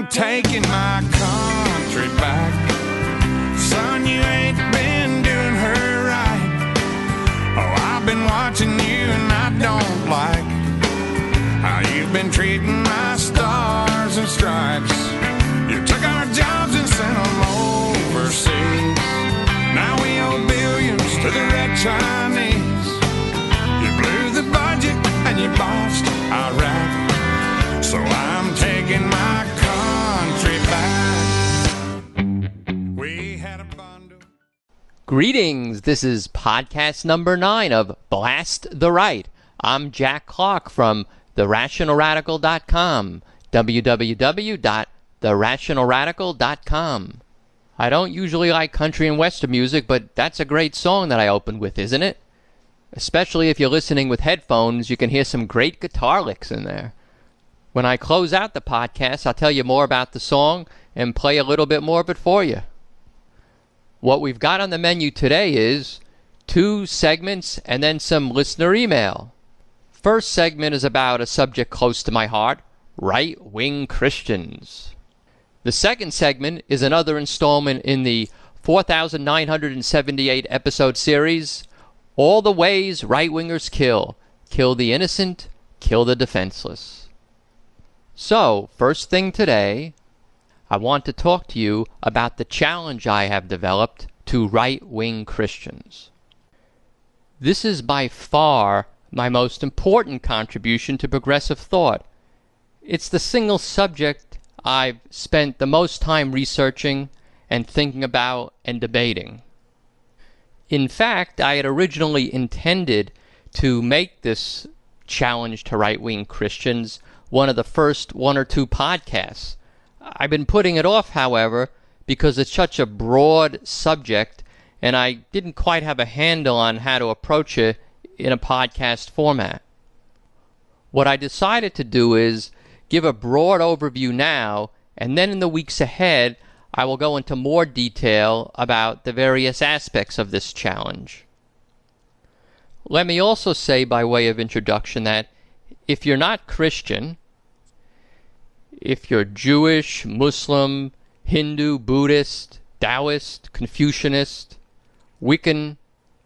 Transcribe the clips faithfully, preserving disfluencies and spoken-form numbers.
I'm taking my country back. Son, you ain't been doing her right. Oh, I've been watching you and I don't like how you've been treating my stars and stripes. You took our jobs and sent them overseas. Now we owe billions to the red Chinese. You blew the budget and you bossed Iraq. So I'm taking my country back. We had a bundle. Greetings. This is podcast number nine of Blast the Right. I'm Jack Clark from the rational radical dot com, w w w dot the rational radical dot com. I don't usually like country and western music, but that's a great song that I opened with, isn't it? Especially if you're listening with headphones, you can hear some great guitar licks in there. When I close out the podcast, I'll tell you more about the song and play a little bit more of it for you. What we've got on the menu today is two segments and then some listener email. First segment is about a subject close to my heart, right-wing Christians. The second segment is another installment in the four thousand nine hundred seventy-eight episode series, All the Ways Right-Wingers Kill. Kill the innocent, kill the defenseless. So, first thing today, I want to talk to you about the challenge I have developed to right-wing Christians. This is by far my most important contribution to progressive thought. It's the single subject I've spent the most time researching and thinking about and debating. In fact, I had originally intended to make this challenge to right-wing Christians one of the first one or two podcasts. I've been putting it off, however, because it's such a broad subject, and I didn't quite have a handle on how to approach it in a podcast format. What I decided to do is give a broad overview now, and then in the weeks ahead, I will go into more detail about the various aspects of this challenge. Let me also say by way of introduction that if you're not Christian, if you're Jewish, Muslim, Hindu, Buddhist, Taoist, Confucianist, Wiccan,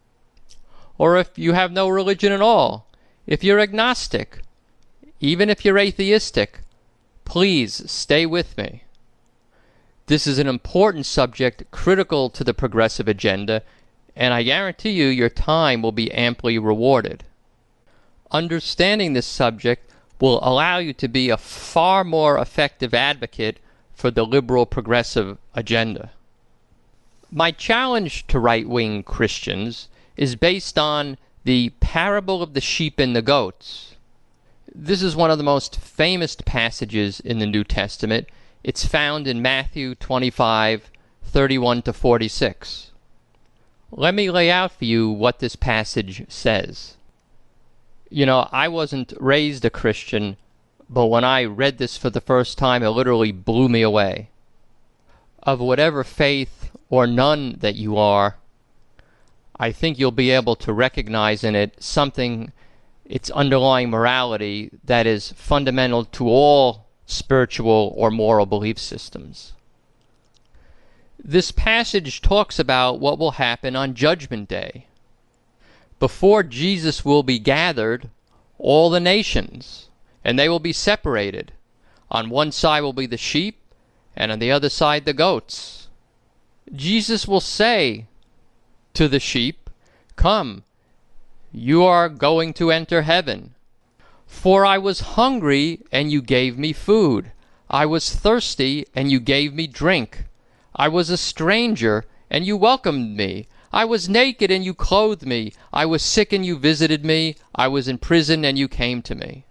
or if you have no religion at all, if you're agnostic, even if you're atheistic, please stay with me. This is an important subject critical to the progressive agenda, and I guarantee you your time will be amply rewarded. Understanding this subject will allow you to be a far more effective advocate for the liberal progressive agenda. My challenge to right-wing Christians is based on the parable of the sheep and the goats. This is one of the most famous passages in the New Testament. It's found in Matthew twenty-five, thirty-one to forty-six. Let me lay out for you what this passage says. You know, I wasn't raised a Christian, but when I read this for the first time, it literally blew me away. Of whatever faith or none that you are, I think you'll be able to recognize in it something, its underlying morality, that is fundamental to all spiritual or moral belief systems. This passage talks about what will happen on Judgment Day. Before Jesus will be gathered, all the nations, and they will be separated. On one side will be the sheep, and on the other side the goats. Jesus will say to the sheep, "Come, you are going to enter heaven. For I was hungry, and you gave me food. I was thirsty, and you gave me drink. I was a stranger, and you welcomed me. I was naked, and you clothed me. I was sick, and you visited me. I was in prison, and you came to me."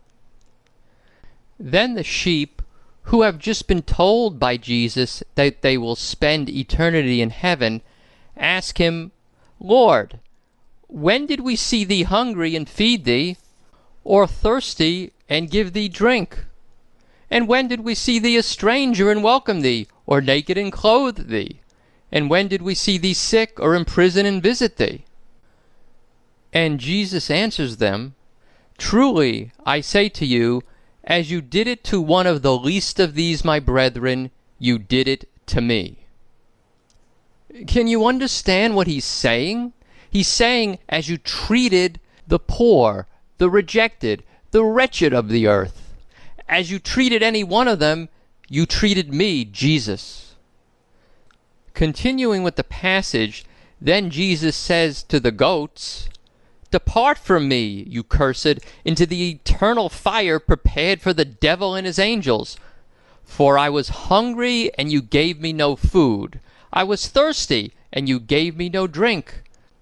Then the sheep, who have just been told by Jesus that they will spend eternity in heaven, ask him, "Lord, when did we see thee hungry and feed thee, or thirsty and give thee drink? And when did we see thee a stranger and welcome thee, or naked and clothe thee? And when did we see thee sick or in prison and visit thee?" And Jesus answers them, "Truly I say to you, As you did it to one of the least of these, my brethren, you did it to me. Can you understand what he's saying? He's saying, as you treated the poor, the rejected, the wretched of the earth, as you treated any one of them, you treated me, Jesus. Continuing with the passage, then Jesus says to the goats, "Depart from me, you cursed, into the eternal fire prepared for the devil and his angels. For I was hungry, and you gave me no food. I was thirsty, and you gave me no drink.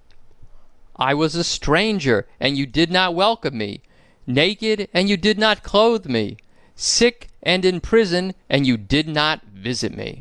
I was a stranger, and you did not welcome me. Naked, and you did not clothe me. Sick and in prison, and you did not visit me."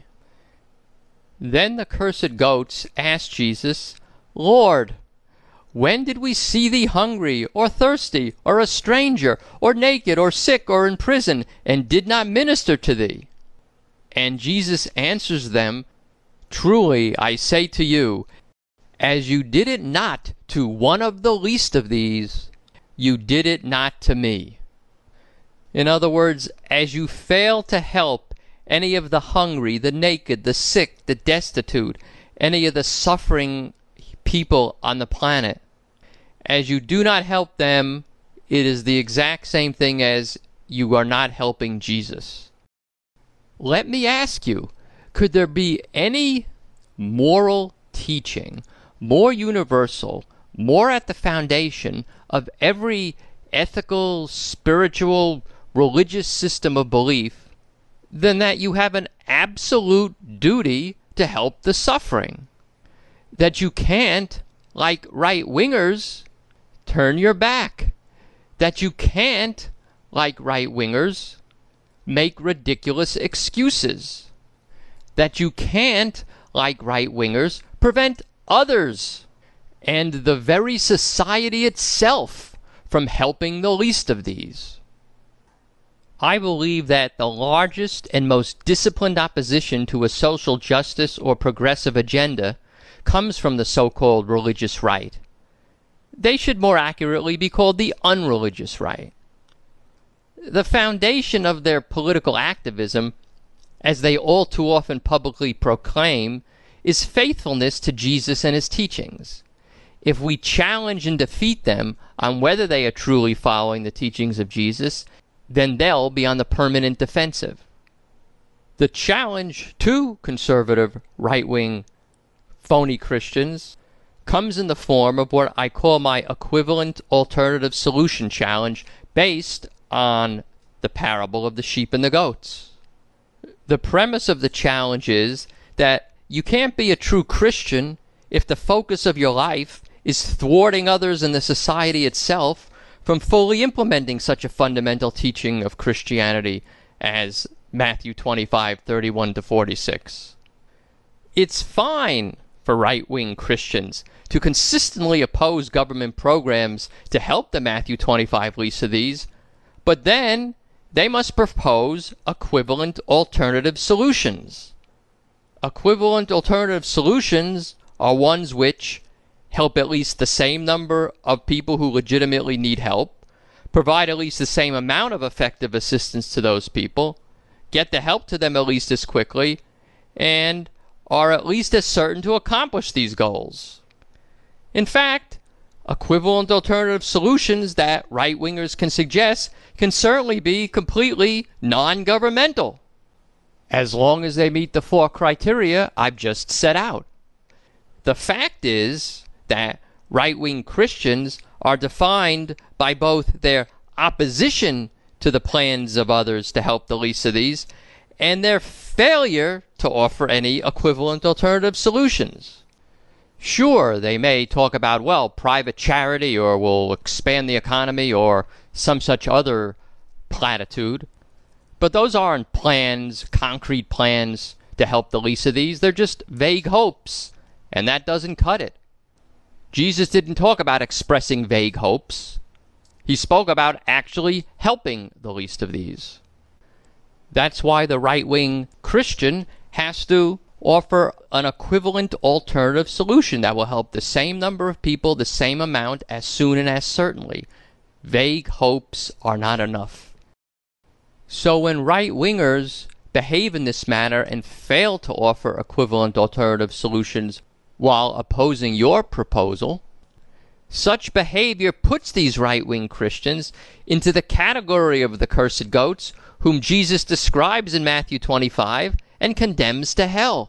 Then the cursed goats asked Jesus, "Lord, when did we see thee hungry, or thirsty, or a stranger, or naked, or sick, or in prison, and did not minister to thee?" And Jesus answers them, "Truly I say to you, as you did it not to one of the least of these, you did it not to me." In other words, as you fail to help any of the hungry, the naked, the sick, the destitute, any of the suffering people on the planet, as you do not help them, it is the exact same thing as you are not helping Jesus. Let me ask you, could there be any moral teaching more universal, more at the foundation of every ethical, spiritual, religious system of belief than that you have an absolute duty to help the suffering? That you can't, like right-wingers, turn your back. That you can't, like right-wingers, make ridiculous excuses. That you can't, like right-wingers, prevent others and the very society itself from helping the least of these. I believe that the largest and most disciplined opposition to a social justice or progressive agenda comes from the so-called religious right. They should more accurately be called the unreligious right. The foundation of their political activism, as they all too often publicly proclaim, is faithfulness to Jesus and his teachings. If we challenge and defeat them on whether they are truly following the teachings of Jesus, then they'll be on the permanent defensive. The challenge to conservative, right-wing, phony Christians comes in the form of what I call my equivalent alternative solution challenge, based on the parable of the sheep and the goats. The premise of the challenge is that you can't be a true Christian if the focus of your life is thwarting others and the society itself from fully implementing such a fundamental teaching of Christianity as Matthew twenty-five, thirty-one to forty-six. It's fine for right-wing Christians to consistently oppose government programs to help the Matthew twenty-five least of these, but then they must propose equivalent alternative solutions. Equivalent alternative solutions are ones which help at least the same number of people who legitimately need help, provide at least the same amount of effective assistance to those people, get the help to them at least as quickly, and are at least as certain to accomplish these goals. In fact, equivalent alternative solutions that right-wingers can suggest can certainly be completely non-governmental, as long as they meet the four criteria I've just set out. The fact is that right-wing Christians are defined by both their opposition to the plans of others to help the least of these and their failure to offer any equivalent alternative solutions. Sure, they may talk about, well, private charity, or we'll expand the economy, or some such other platitude, but those aren't plans, concrete plans to help the least of these. They're just vague hopes, and that doesn't cut it. Jesus didn't talk about expressing vague hopes. He spoke about actually helping the least of these. That's why the right-wing Christian has to offer an equivalent alternative solution that will help the same number of people the same amount as soon and as certainly. Vague hopes are not enough. So when right-wingers behave in this manner and fail to offer equivalent alternative solutions while opposing your proposal, such behavior puts these right-wing Christians into the category of the cursed goats whom Jesus describes in Matthew twenty-five and condemns to hell.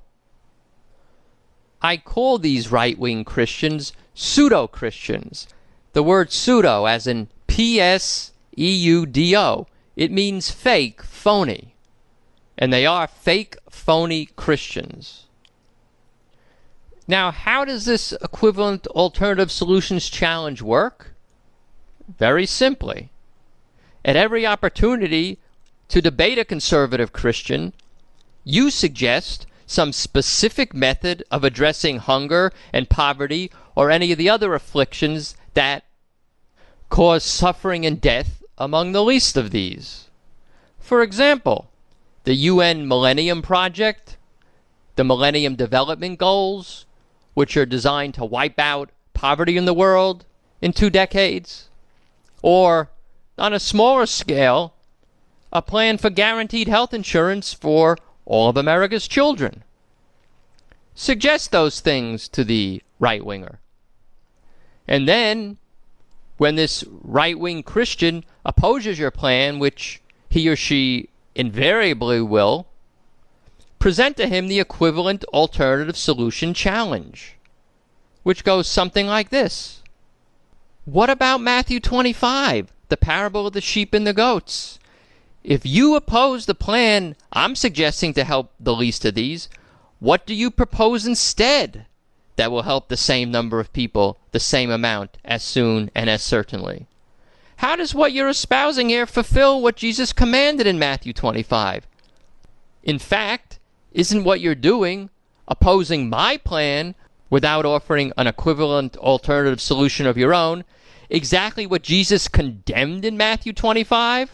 I call these right-wing Christians pseudo-Christians. The word pseudo, as in P S E U D O, it means fake, phony. And they are fake, phony Christians. Now, how does this equivalent alternative solutions challenge work? Very simply. At every opportunity to debate a conservative Christian, you suggest some specific method of addressing hunger and poverty or any of the other afflictions that cause suffering and death among the least of these. For example, the U N Millennium Project, the Millennium Development Goals, which are designed to wipe out poverty in the world in two decades, or, on a smaller scale, a plan for guaranteed health insurance for all of America's children. Suggest those things to the right-winger. And then, when this right-wing Christian opposes your plan, which he or she invariably will, present to him the equivalent alternative solution challenge, which goes something like this. What about Matthew twenty-five, the parable of the sheep and the goats? If you oppose the plan I'm suggesting to help the least of these, what do you propose instead that will help the same number of people the same amount as soon and as certainly? How does what you're espousing here fulfill what Jesus commanded in Matthew twenty-five? In fact, isn't what you're doing, opposing my plan without offering an equivalent alternative solution of your own, exactly what Jesus condemned in Matthew twenty-five?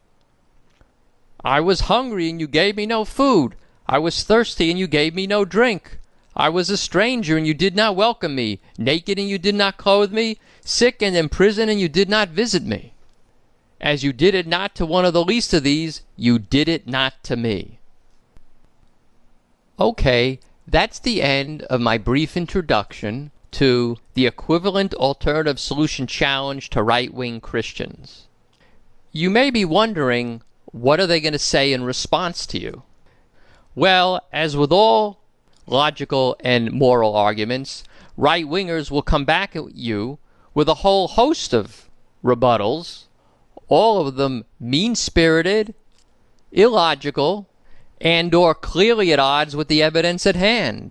I was hungry and you gave me no food. I was thirsty and you gave me no drink. I was a stranger and you did not welcome me, naked and you did not clothe me, sick and in prison and you did not visit me. As you did it not to one of the least of these, you did it not to me. Okay, that's the end of my brief introduction to the equivalent alternative solution challenge to right-wing Christians. You may be wondering, what are they going to say in response to you? Well, as with all logical and moral arguments, right-wingers will come back at you with a whole host of rebuttals, all of them mean-spirited, illogical, and or clearly at odds with the evidence at hand.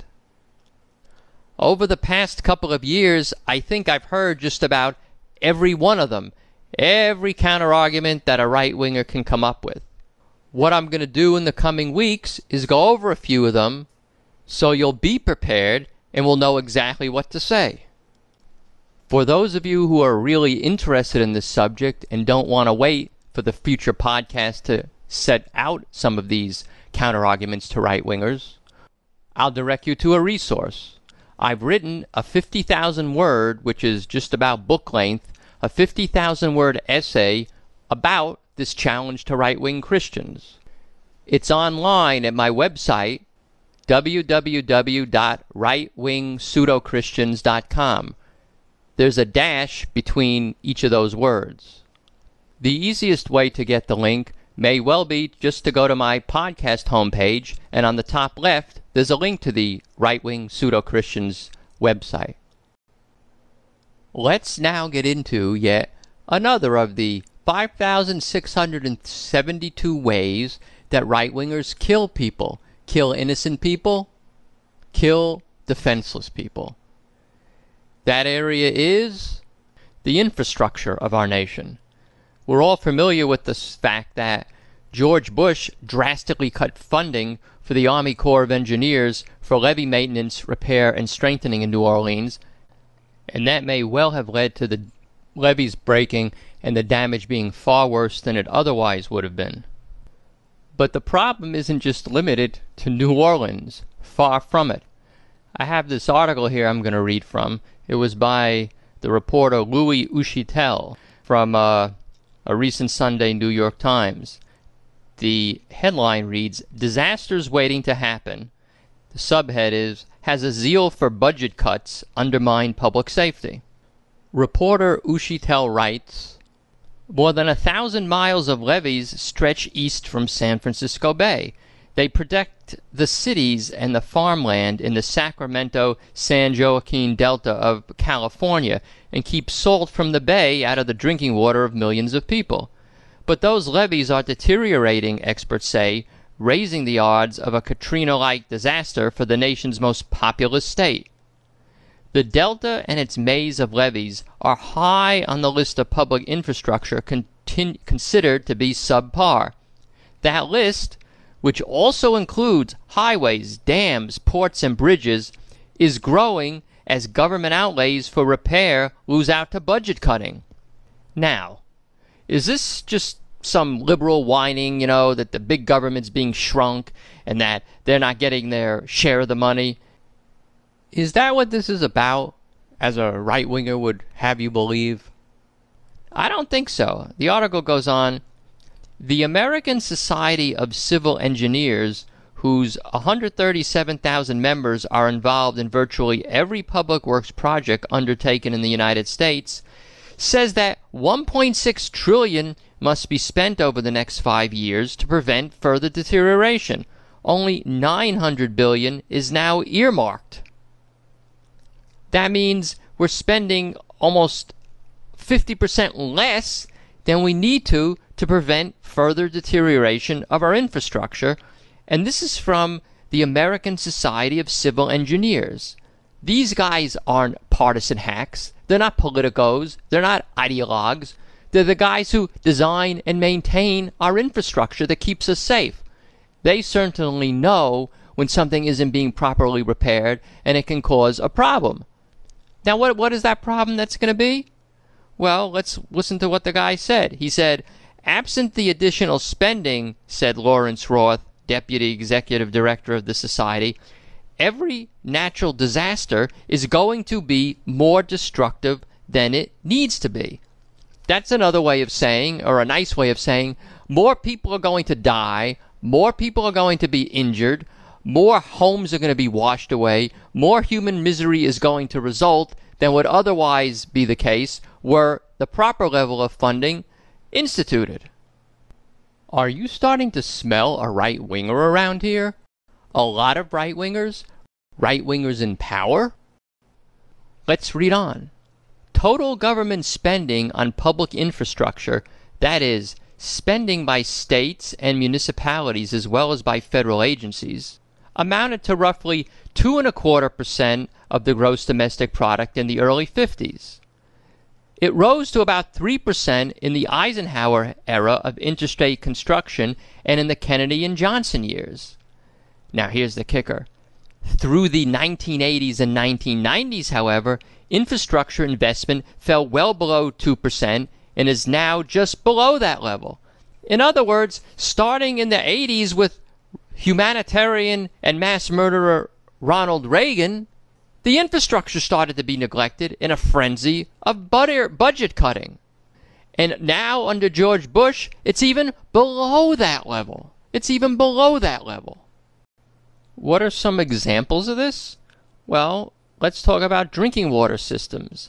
Over the past couple of years, I think I've heard just about every one of them, every counter-argument that a right-winger can come up with. What I'm going to do in the coming weeks is go over a few of them so you'll be prepared and will know exactly what to say. For those of you who are really interested in this subject and don't want to wait for the future podcast to set out some of these counter-arguments to right-wingers, I'll direct you to a resource. I've written a fifty thousand word, which is just about book length, a fifty thousand word essay about this challenge to right-wing Christians. It's online at my website, w w w dot right wing pseudo christians dot com. There's a dash between each of those words. The easiest way to get the link may well be just to go to my podcast homepage, and on the top left, there's a link to the Right-Wing Pseudo-Christians website. Let's now get into yet another of the five thousand six hundred seventy-two ways that right-wingers kill people, kill innocent people, kill defenseless people. That area is the infrastructure of our nation. We're all familiar with the fact that George Bush drastically cut funding for the Army Corps of Engineers for levee maintenance, repair, and strengthening in New Orleans, and that may well have led to the levees breaking and the damage being far worse than it otherwise would have been. But the problem isn't just limited to New Orleans. Far from it. I have this article here I'm going to read from. It was by the reporter Louis Uchitel from uh, a recent Sunday New York Times. The headline reads, "Disasters Waiting to Happen." The subhead is, "Has a Zeal for Budget Cuts Undermined Public Safety?" Reporter Ushitel writes, "More than a thousand miles of levees stretch east from San Francisco Bay. They protect the cities and the farmland in the Sacramento-San Joaquin Delta of California and keep salt from the bay out of the drinking water of millions of people. But those levees are deteriorating," experts say, raising the odds of a Katrina-like disaster for the nation's most populous state. The Delta and its maze of levees are high on the list of public infrastructure contin- considered to be subpar. That list, which also includes highways, dams, ports, and bridges, is growing as government outlays for repair lose out to budget cutting. Now, is this just some liberal whining, you know, that the big government's being shrunk and that they're not getting their share of the money? Is that what this is about, as a right-winger would have you believe? I don't think so. The article goes on, "The American Society of Civil Engineers, whose one hundred thirty-seven thousand members are involved in virtually every public works project undertaken in the United States, says that one point six trillion dollars must be spent over the next five years to prevent further deterioration. Only nine hundred billion dollars is now earmarked." That means we're spending almost fifty percent less than we need to to prevent further deterioration of our infrastructure, and this is from the American Society of Civil Engineers. These guys aren't partisan hacks. They're not politicos. They're not ideologues. They're the guys who design and maintain our infrastructure that keeps us safe. They certainly know when something isn't being properly repaired and it can cause a problem. Now, what what is that problem that's going to be? Well, let's listen to what the guy said. He said, "Absent the additional spending," said Lawrence Roth, Deputy Executive Director of the Society, "every natural disaster is going to be more destructive than it needs to be." That's another way of saying, or a nice way of saying, more people are going to die, more people are going to be injured, more homes are going to be washed away, more human misery is going to result than would otherwise be the case were the proper level of funding instituted. Are you starting to smell a right-winger around here? A lot of right-wingers? Right-wingers in power? Let's read on. Total government spending on public infrastructure, that is, spending by states and municipalities as well as by federal agencies, amounted to roughly two and a quarter percent of the gross domestic product in the early fifties. It rose to about three percent in the Eisenhower era of interstate construction and in the Kennedy and Johnson years. Now here's the kicker. Through the nineteen eighties and nineteen nineties, however, infrastructure investment fell well below two percent and is now just below that level. In other words, starting in the eighties with humanitarian and mass murderer Ronald Reagan, the infrastructure started to be neglected in a frenzy of budget cutting. And now under George Bush, it's even below that level. It's even below that level. What are some examples of this? Well, let's talk about drinking water systems.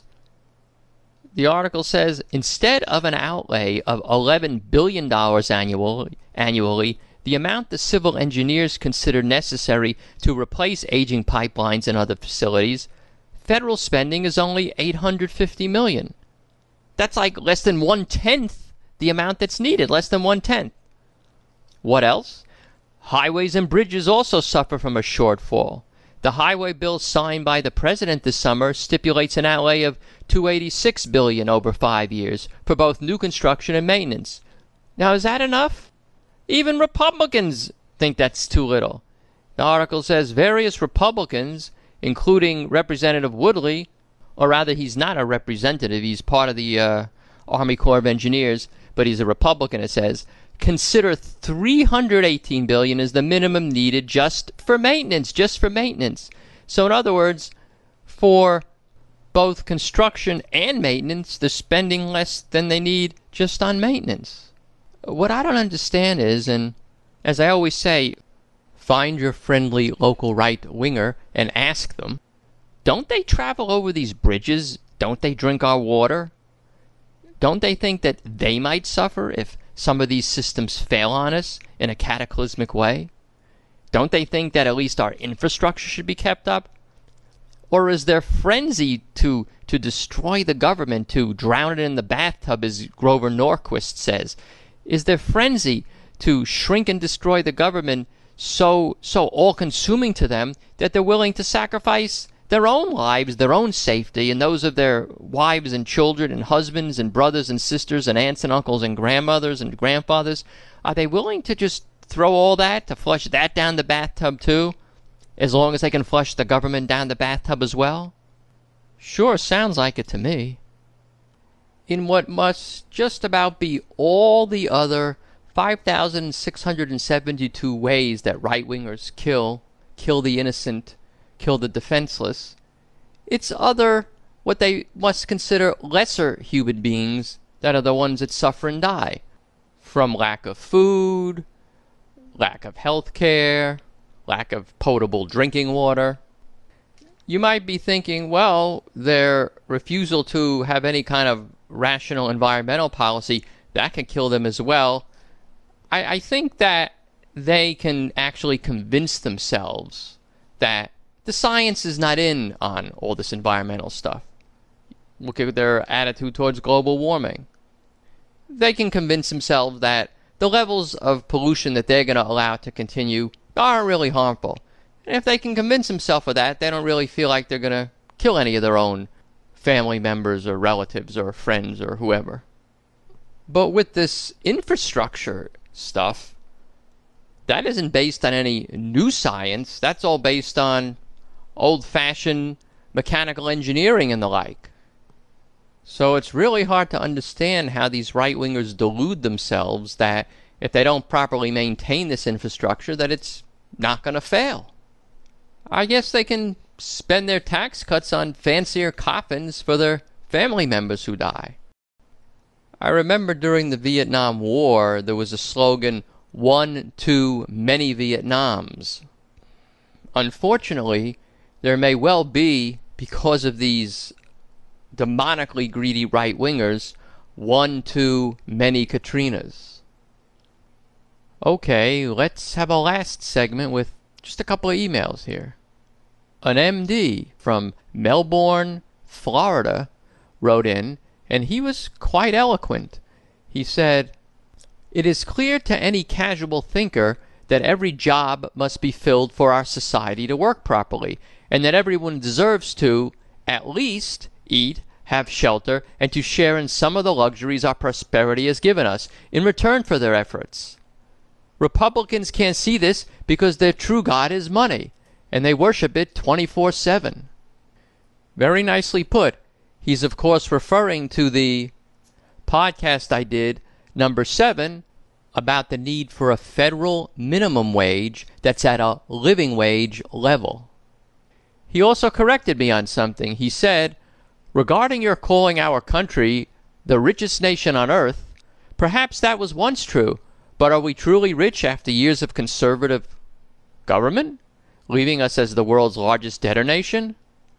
The article says, instead of an outlay of eleven billion dollars annual, annually, the amount the civil engineers consider necessary to replace aging pipelines and other facilities, federal spending is only eight hundred fifty million dollars. That's like less than one-tenth the amount that's needed, less than one-tenth. What else? Highways and bridges also suffer from a shortfall. The highway bill signed by the president this summer stipulates an outlay of two hundred eighty-six billion dollars over five years for both new construction and maintenance. Now, is that enough? Even Republicans think that's too little. The article says various Republicans, including Representative Woodley, or rather he's not a representative, he's part of the uh, Army Corps of Engineers, but he's a Republican, it says, consider three hundred eighteen billion dollars as the minimum needed just for maintenance, just for maintenance. So in other words, for both construction and maintenance, they're spending less than they need just on maintenance. what I don't understand is, and as I always say, find your friendly local right-winger and ask them, don't they travel over these bridges? Don't they drink our water? Don't they think that they might suffer if some of these systems fail on us in a cataclysmic way? Don't they think that at least our infrastructure should be kept up? Or is their frenzy to to destroy the government, to drown it in the bathtub, as Grover Norquist says, is their frenzy to shrink and destroy the government so so all-consuming to them that they're willing to sacrifice their own lives, their own safety, and those of their wives and children and husbands and brothers and sisters and aunts and uncles and grandmothers and grandfathers? Are they willing to just throw all that, to flush that down the bathtub too, as long as they can flush the government down the bathtub as well? Sure sounds like it to me. In what must just about be all the other five thousand six hundred seventy-two ways that right-wingers kill, kill the innocent, kill the defenseless, it's other, what they must consider lesser human beings that are the ones that suffer and die from lack of food, lack of health care, lack of potable drinking water. You might be thinking, well, their refusal to have any kind of rational environmental policy, that can kill them as well. I, I think that they can actually convince themselves that the science is not in on all this environmental stuff. Look at their attitude towards global warming. They can convince themselves that the levels of pollution that they're going to allow to continue aren't really harmful. And if they can convince themselves of that, they don't really feel like they're going to kill any of their own family members or relatives or friends or whoever. But with this infrastructure stuff, that isn't based on any new science. That's all based on old-fashioned mechanical engineering and the like. So it's really hard to understand how these right-wingers delude themselves that if they don't properly maintain this infrastructure, that it's not going to fail. I guess they can spend their tax cuts on fancier coffins for their family members who die. I remember during the Vietnam War, there was a slogan, one too many Vietnams. Unfortunately, there may well be, because of these demonically greedy right-wingers, one too many Katrinas. Okay, let's have a last segment with just a couple of emails here. An M D from Melbourne, Florida, wrote in, and he was quite eloquent. He said, "It is clear to any casual thinker that every job must be filled for our society to work properly, and that everyone deserves to, at least, eat, have shelter, and to share in some of the luxuries our prosperity has given us in return for their efforts. Republicans can't see this because their true God is money, and they worship it twenty-four seven. Very nicely put. He's, of course, referring to the podcast I did, number seven, about the need for a federal minimum wage that's at a living wage level. He also corrected me on something. He said, regarding your calling our country the richest nation on earth, perhaps that was once true, but are we truly rich after years of conservative government, leaving us as the world's largest debtor nation?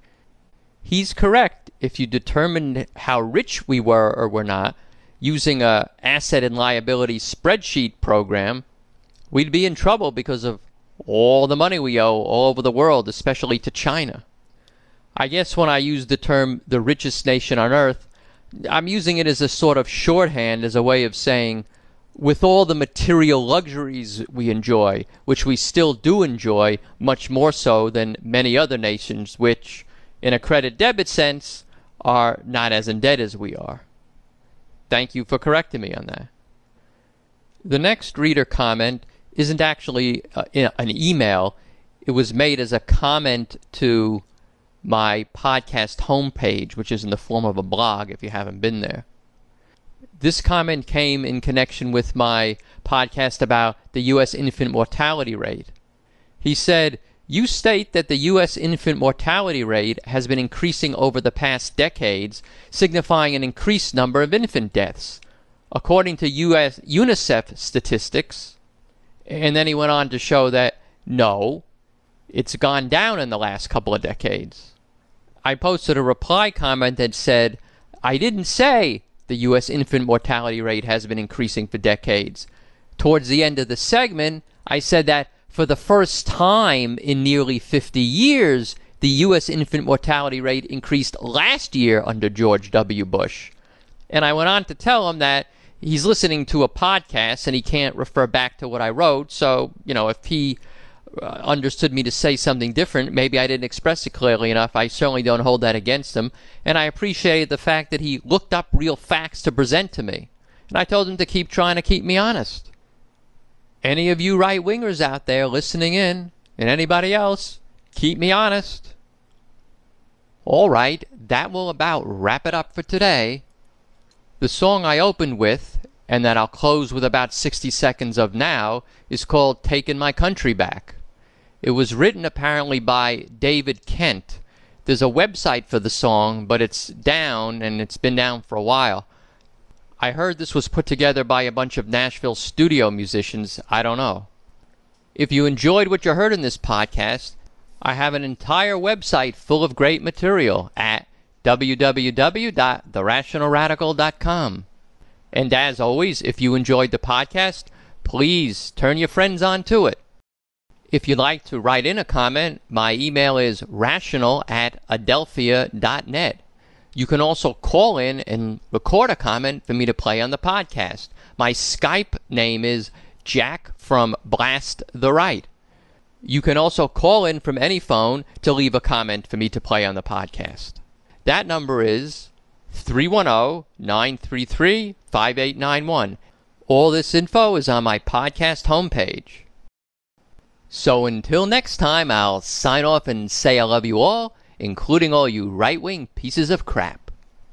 He's correct. If you determined how rich we were or were not using a asset and liability spreadsheet program, we'd be in trouble because of all the money we owe all over the world, especially to China. I guess when I use the term the richest nation on earth, I'm using it as a sort of shorthand, as a way of saying, with all the material luxuries we enjoy, which we still do enjoy, much more so than many other nations, which, in a credit-debit sense, are not as in debt as we are. Thank you for correcting me on that. The next reader comment isn't actually uh, an email. It was made as a comment to my podcast homepage, which is in the form of a blog if you haven't been there. This comment came in connection with my podcast about the U S infant mortality rate. He said, "You state that the U S infant mortality rate has been increasing over the past decades, signifying an increased number of infant deaths. according to U S UNICEF statistics. And then he went on to show that, no, it's gone down in the last couple of decades. I posted a reply comment that said, I didn't say the U S infant mortality rate has been increasing for decades. Towards the end of the segment, I said that for the first time in nearly fifty years, the U S infant mortality rate increased last year under George W. Bush. And I went on to tell him that he's listening to a podcast and he can't refer back to what I wrote. So, you know, if he uh, understood me to say something different, maybe I didn't express it clearly enough. I certainly don't hold that against him. And I appreciated the fact that he looked up real facts to present to me. And I told him to keep trying to keep me honest. Any of you right-wingers out there listening in, and anybody else, keep me honest. All right, that will about wrap it up for today. The song I opened with, and that I'll close with about sixty seconds of now, is called Taking My Country Back. It was written apparently by David Kent. There's a website for the song, but it's down, and it's been down for a while. I heard this was put together by a bunch of Nashville studio musicians. I don't know. If you enjoyed what you heard in this podcast, I have an entire website full of great material at w w w dot the rational radical dot com. And as always, if you enjoyed the podcast, please turn your friends on to it. If you'd like to write in a comment, my email is rational at adelphia dot net. You can also call in and record a comment for me to play on the podcast. My Skype name is Jack from Blast the Right. You can also call in from any phone to leave a comment for me to play on the podcast. That number is three one zero, nine three three, five eight nine one. All this info is on my podcast homepage. So until next time, I'll sign off and say I love you all, including all you right-wing pieces of crap.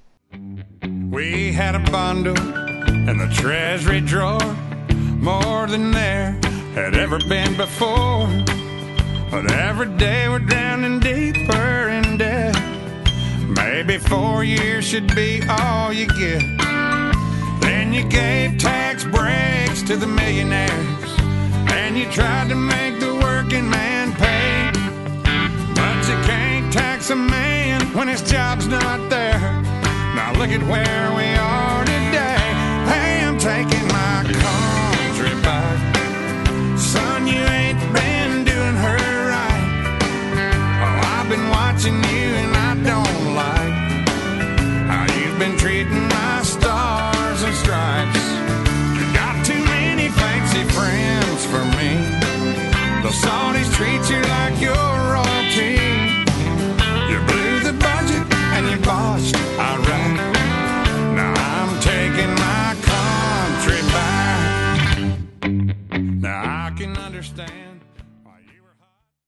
We had a bundle in the treasury drawer, more than there had ever been before. But every day we're drowning deeper in debt. Maybe four years should be all you get. Then you gave tax breaks to the millionaires, and you tried to make the working man pay. But you can't tax a man when his job's not there. Now look at where we are today. Hey, I'm taking my country back. Son, you ain't been doing her right. Oh, I've been watching you and I don't like how you've been treating my stars and stripes. You got too many fancy friends for me. The Saudis treat you like you're